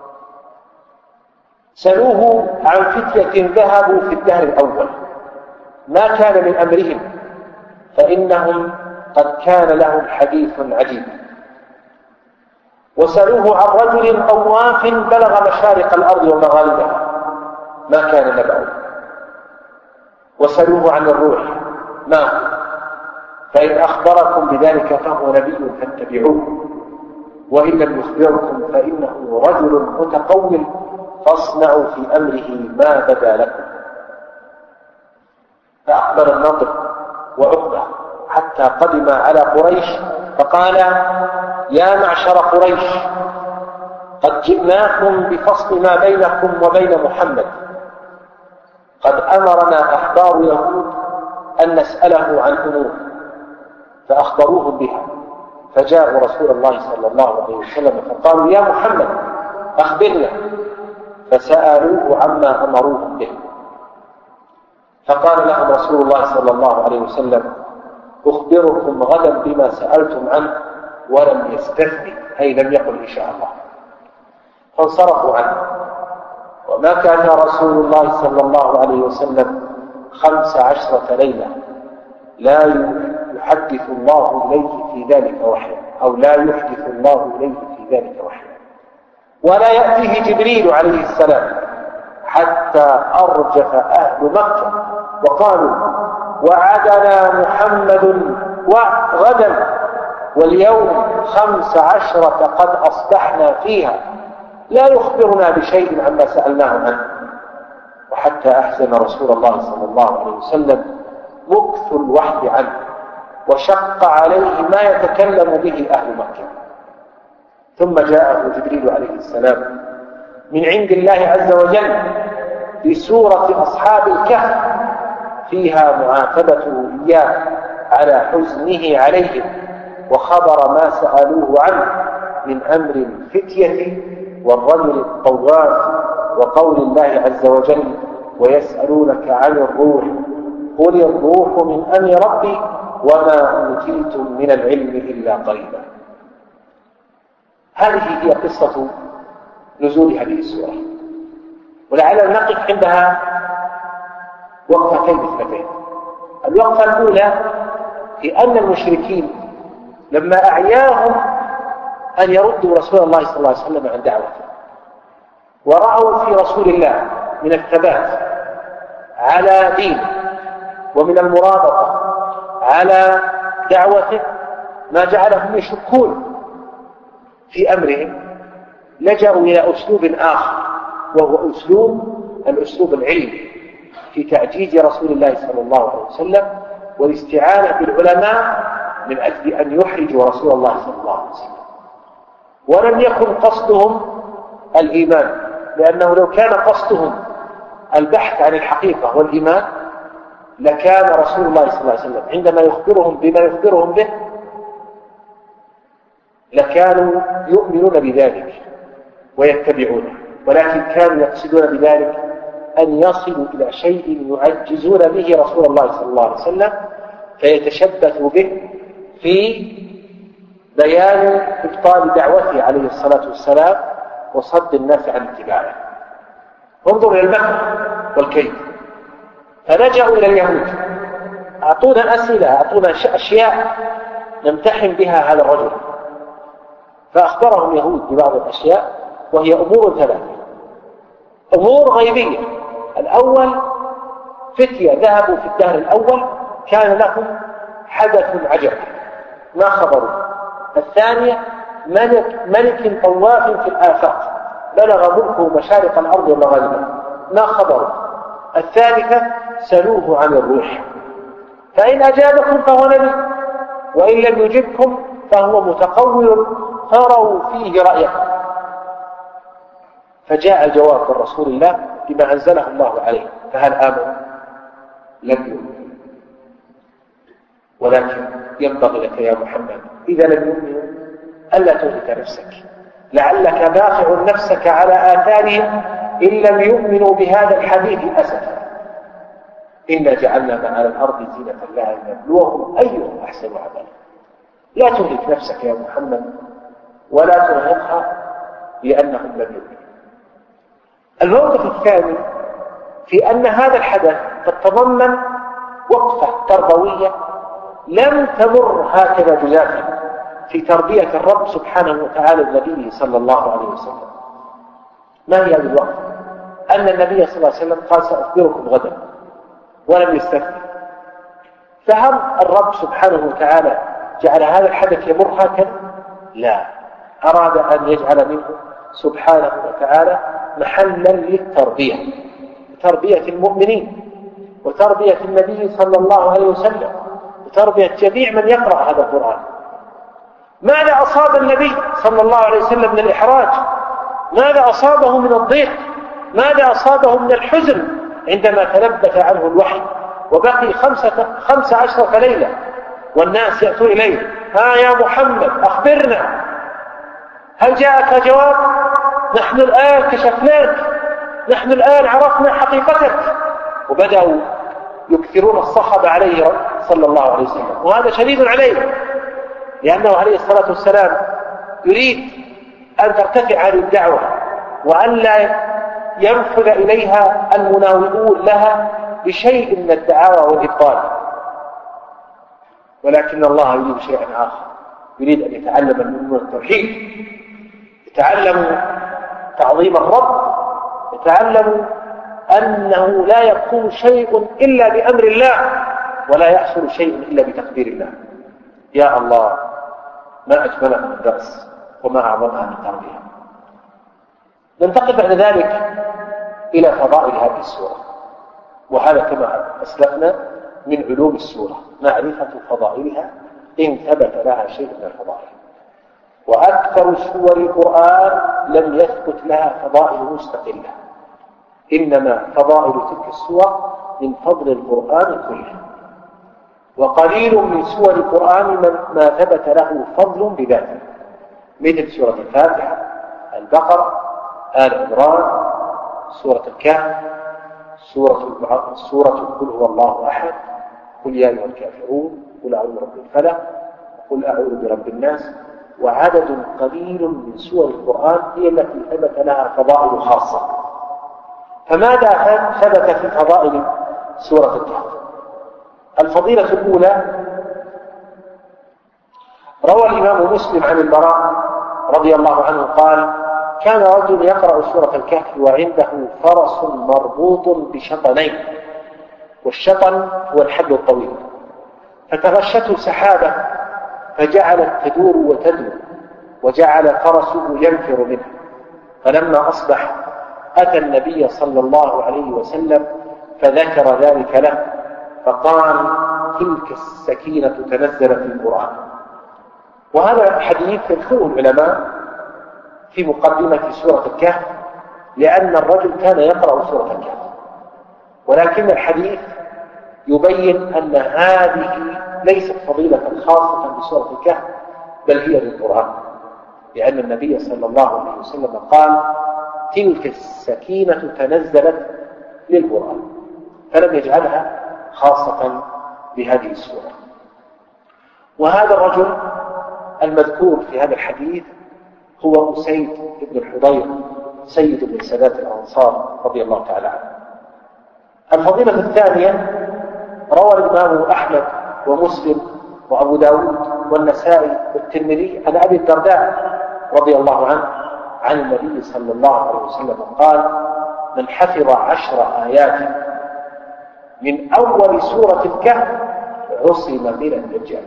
سلوه عن فتية ذهبوا في الدهر الأول ما كان من أمرهم، فإنهم قد كان لهم حديث عجيب. وسلوه عن رجل طواف بلغ مشارق الأرض ومغاربها ما كان نبعه. وسلوه عن الروح ما فإن أخبركم بذلك فهو نبي فاتبعوه، وإن لم يخبركم فإنه رجل متقول فاصنعوا في أمره ما بدا لكم. فأقبل النضر وعقبة حتى قدم على قريش فقال يا معشر قريش قد جئناكم بفصل ما بينكم وبين محمد، قد أمرنا أحبار يهود أن نسأله عن أمور، فأخبروهم بها فجاءوا رسول الله صلى الله عليه وسلم فقالوا يا محمد أخبرنا، فسألوه عما أمروهم به، فقال لهم رسول الله صلى الله عليه وسلم أخبركم غدا بما سألتم عنه، ولم يستثني أي لم يقل إن شاء الله، فانصرفوا عنه. وما كان رسول الله صلى الله عليه وسلم خمس عشرة ليلة لا يحدث الله إليه في ذلك وحيا، أو لا يحدث الله إليه في ذلك وحيا، ولا يأتيه جبريل عليه السلام حتى أرجف أهل مكة وقالوا وعدنا محمد وغدا واليوم خمس عشرة قد أصبحنا فيها لا يخبرنا بشيء عما سألناه عنه. وحتى أحزن رسول الله صلى الله عليه وسلم مكث الوحي عنه، وشق عليه ما يتكلم به أهل مكة. ثم جاءه جبريل عليه السلام من عند الله عز وجل بسورة أصحاب الكهف فيها معاتبته إياه على حزنه عليهم، وخبر ما سألوه عنه من أمر الفتية والرجل الطواف، وقول الله عز وجل ويسألونك عن الروح قل الروح من أمر ربي وما أوتيتم من العلم إلا قليلا. هذه هي قصة نزول هذه السورة، ولعلنا نقف عندها وقفتين اثنتين. الوقفة الأولى في أن المشركين لما أعياهم أن يردوا رسول الله صلى الله عليه وسلم عن دعوته، ورأوا في رسول الله من الثبات على دينه ومن المرابطة على دعوته ما جعلهم يشكون في أمرهم، لجأوا إلى أسلوب آخر، وهو أسلوب الأسلوب العلمي في تعجيز رسول الله صلى الله عليه وسلم والاستعانة بالعلماء من أجل أن يحرجوا رسول الله صلى الله عليه وسلم. ولم يكن قصدهم الإيمان، لأنه لو كان قصدهم البحث عن الحقيقة والإيمان لكان رسول الله صلى الله عليه وسلم عندما يخبرهم بما يخبرهم به لكانوا يؤمنون بذلك ويتبعونه، ولكن كانوا يقصدون بذلك أن يصلوا إلى شيء يعجزون به رسول الله صلى الله عليه وسلم فيتشبثوا به في بيان إبطال دعوته عليه الصلاة والسلام وصد الناس عن اتباعه. انظر إلى المكر والكيد. فلجأوا إلى اليهود، أعطونا أسئلة، أعطونا أشياء نمتحن بها هذا الرجل، فأخبرهم اليهود ببعض الأشياء وهي أمور ثلاثة، أمور غيبية. الأول فتية ذهبوا في الدهر الأول كان لهم حدث عجب ما خبروا. الثانية ملك, ملك طواف في الآفاق بلغ ملكه مشارق الأرض ومغاربها ما خبروا. الثالثة سألوه عن الروح، فإن أجابكم فهو نبي، وإن لم يجبكم فهو متقول فروا فيه رأيكم. فجاء الجواب من رسول الله بما أنزله الله عليه، فهل آمنوا؟ لم يؤمنوا. ولكن ينبغي لك يا محمد إذا لم يؤمنوا ألا تهلك نفسك، لعلك باخع نفسك على آثارهم إن لم يؤمنوا بهذا الحديث أسفا. إنا جعلنا ما على الأرض زينة لها لنبلوهم أيهم أحسن عملا. لا تهلك نفسك يا محمد ولا ترهقها لأنهم لم يؤمنوا. الموقف الثاني في أن هذا الحدث قد تضمن وقفة تربوية لم تمر هكذا جزافا في تربية الرب سبحانه وتعالى النبي صلى الله عليه وسلم. ما هي هذه الوقفة؟ أن النبي صلى الله عليه وسلم قال سأخبركم غدا ولم يستثني. فهل الرب سبحانه وتعالى جعل هذا الحدث يمر هكذا؟ لا، أراد أن يجعل منه سبحانه وتعالى محلا للتربية، تربية المؤمنين وتربية النبي صلى الله عليه وسلم وتربية جميع من يقرأ هذا القرآن. ماذا أصاب النبي صلى الله عليه وسلم من الإحراج؟ ماذا أصابه من الضيق؟ ماذا أصابه من الحزن عندما تلبث عنه الوحي وبقي خمسة, خمسة عشرة ليلة والناس يأتون إليه ها يا محمد أخبرنا، هل جاءك جواب؟ نحن الآن كشفناك، نحن الآن عرفنا حقيقتك. وبدأوا يكثرون الصخب عليه صلى الله عليه وسلم، وهذا شديد عليه، لأنه عليه الصلاة والسلام يريد أن ترتفع هذه الدعوة وأن لا ينفذ إليها المناوئون لها بشيء من الدعاوى والإبطال. ولكن الله يريد شيئا آخر، يريد أن يتعلم المؤمنون التوحيد، يتعلموا تعظيم الرب، يتعلموا أنه لا يكون شيء إلا بأمر الله، ولا يحصل شيء إلا بتقدير الله. يا الله، ما أجملها من درس وما أعظمها من تربية. ننتقل بعد ذلك إلى فضائل هذه السورة، وهذا كما أسلفنا من علوم السورة معرفة فضائلها إن ثبت لها شيء من الفضائل. وأكثر سور القرآن لم يثبت لها فضائل مستقلة، إنما فضائل تلك السور من فضل القرآن كله، وقليل من سور القرآن ما ثبت له فضل بذاته، مثل سورة الفاتحة، البقرة، آل عمران، سورة الكهف، سورة سورة قل هو الله أحد، قل يا أيها الكافرون، قل أعوذ برب الفلق، قل أعوذ برب الناس. وعدد قليل من سور القرآن هي التي ثبت لها فضائل خاصة. فماذا ثبت في فضائل سورة الكهف؟ الفضيلة الأولى، روى الإمام مسلم عن البراء رضي الله عنه قال: كان رجل يقرأ سورة الكهف وعنده فرس مربوط بشطنين، والشطن هو الحبل الطويل، فتغشته سحابة فجعلت تدور وتدور، وجعل فرسه ينفر منه. فلما أصبح أتى النبي صلى الله عليه وسلم فذكر ذلك له، فقال: تلك السكينة تنزلت في القرآن. وهذا الحديث يذكره العلماء في مقدمة سورة الكهف، لأن الرجل كان يقرأ سورة الكهف، ولكن الحديث يبين أن هذه ليست فضيلة خاصة بسورة الكهف، بل هي للقرآن، لأن النبي صلى الله عليه وسلم قال: تلك السكينة تنزلت للقرآن، فلم يجعلها خاصة بهذه السورة. وهذا الرجل المذكور في هذا الحديث هو أسيد بن الحضير، سيد من سادات الأنصار رضي الله تعالى عنه. الفضيلة الثانية، روى الإمام أحمد ومسلم وأبو داود والنسائي والترمذي عن أبي الدرداء رضي الله عنه عن النبي صلى الله عليه وسلم قال: من حفظ عشر آيات من أول سورة الكهف عصم من الدجال.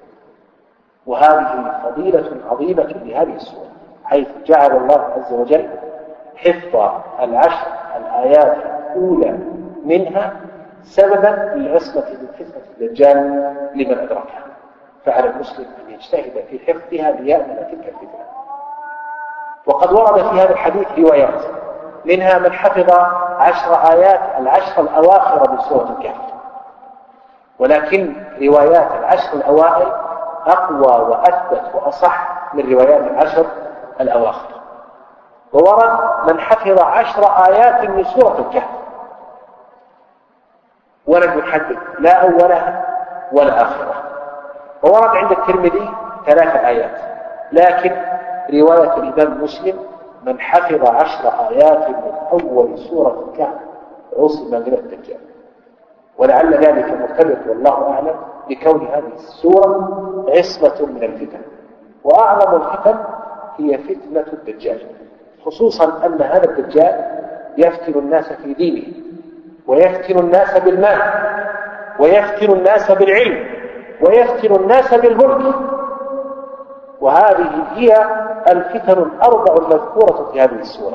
وهذه فضيلة عظيمة لهذه السورة، حيث جعل الله عز وجل حفظ العشر الآيات الأولى منها سببا للعصمة من فتنة الدجال لمن أدركها، فعلى المسلم أن يجتهد في حفظها ليأمن تلك الفتنة. وقد ورد في هذا الحديث روايات، منها من حفظ عشر آيات العشر الأواخر من سورة الكهف، ولكن روايات العشر الأوائل أقوى وأثبت وأصح من روايات العشر الأواخر. وورد من حفظ عشر آيات من سورة الكهف ولم يحدد لا أولها ولا آخرها. وورد عند الترمذي ثلاث آيات، لكن رواية الإمام مسلم: من حفظ عشر آيات من أول سورة الكهف عصم من الدجال. ولعل ذلك مرتبط والله أعلم بكون هذه السورة عصمة من الفتن، وأعظم الفتن هي فتنة الدجال، خصوصا أن هذا الدجال يفتن الناس في دينه، ويفتن الناس بالمال، ويفتن الناس بالعلم، ويفتن الناس بالملك. وهذه هي الفتن الأربع المذكورة في هذه السورة.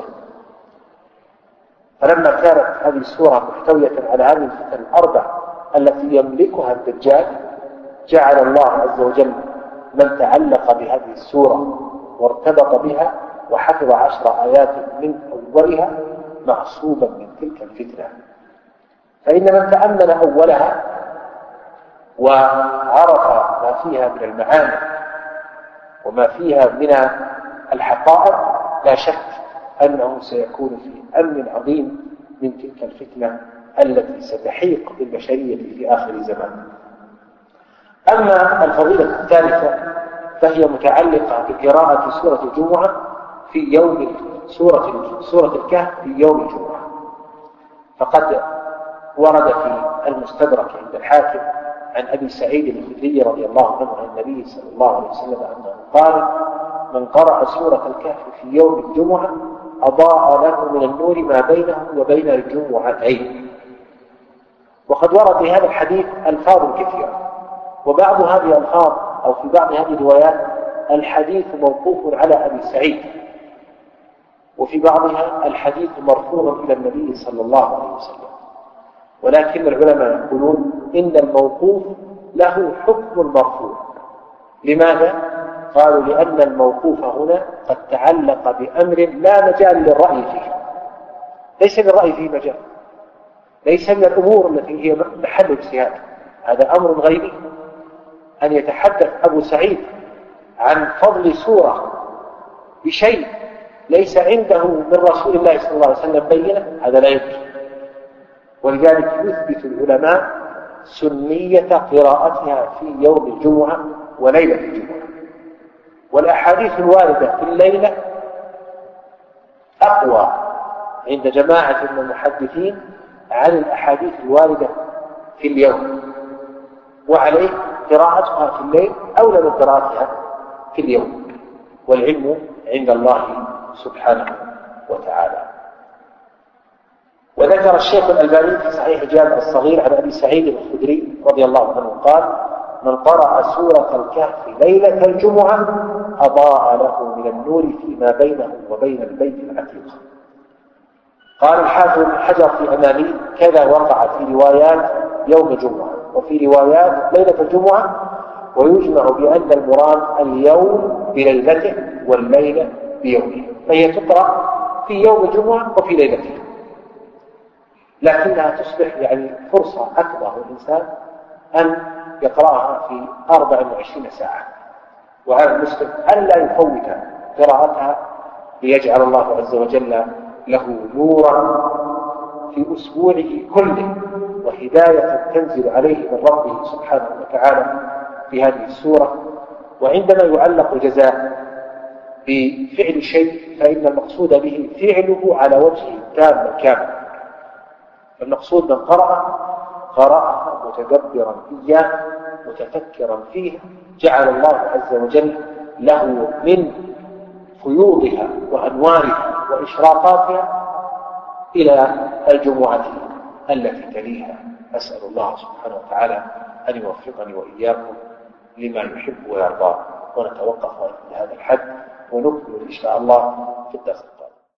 فلما كانت هذه السورة محتوية على هذه الفتن الأربع التي يملكها الدجال، جعل الله عز وجل من تعلق بهذه السورة وارتبط بها وحفظ عشر آيات من أولها معصوبا من تلك الفتنة. فإن من تأمل أولها وعرف ما فيها من المعاني وما فيها من الحقائق لا شك أنه سيكون في أمن عظيم من تلك الفتنة التي ستحيق بالبشرية في آخر زمان. أما الفضيلة الثالثة فهي متعلقة بقراءة سورة الجمعة في يوم سورة سورة الكهف في يوم الجمعة. فقد ورد في المستدرك عند الحاكم عن أبي سعيد الخدري رضي الله عنه عن النبي صلى الله عليه وسلم أنه قال: من قرأ سورة الكهف في يوم الجمعة أضاء له من النور ما بينه وبين الجمعتين. وقد ورد في هذا الحديث ألفاظ كثيرة، وبعض هذه الألفاظ أو في بعض هذه الروايات الحديث موقوف على أبي سعيد، وفي بعضها الحديث مرفوع إلى النبي صلى الله عليه وسلم. ولكن العلماء يقولون إن الموقوف له حكم المرفوع. لماذا؟ قالوا لأن الموقوف هنا قد تعلق بأمر لا مجال للرأي فيه، ليس للرأي فيه مجال، ليس من الأمور التي هي محل اجتهاد، هذا أمر غيبي. أن يتحدث أبو سعيد عن فضل سورة بشيء ليس عنده من رسول الله صلى الله عليه وسلم بينه، هذا لا يجوز. ولذلك يثبت العلماء سنية قراءتها في يوم الجمعة وليلة الجمعة. والأحاديث الواردة في الليلة أقوى عند جماعة من المحدثين عن الأحاديث الواردة في اليوم، وعليه قراءتها في الليل أولى من قراءتها في اليوم، والعلم عند الله سبحانه وتعالى. وذكر الشيخ الألباني في صحيح الجامع الصغير عن أبي سعيد الخدري رضي الله عنه قال: من قرأ سورة الكهف ليلة الجمعة أضاء له من النور فيما بينه وبين البيت العتيق. قال الحافظ بن حجر في أمامي: كذا وقع في روايات يوم الجمعة وفي روايات ليلة الجمعة، ويجمع بأن المراد اليوم بليلته والليلة بيومه، فهي تقرأ في يوم الجمعة وفي ليلته، لكنها تصبح يعني فرصة أكبر للإنسان أن يقرأها في أربع وعشرين ساعة. وهذا المسلم ألا يفوت قراءتها ليجعل الله عز وجل له نورا في أسبوعه كله، وهداية تنزل عليه من ربه سبحانه وتعالى في هذه السورة. وعندما يعلق الجزاء بفعل شيء فإن المقصود به فعله على وجهه التام الكامل. المقصود من قرأ قرأها متدبرا إياه متفكرا فيه، جعل الله عز وجل له من فيوضها وأنوارها وإشراقاتها إلى الجمعة التي تليها. أسأل الله سبحانه وتعالى أن يوفقني وإياكم لما يحب ويرضى. ونتوقف عند هذا الحد ونكمل إن شاء الله في الدرس القادم.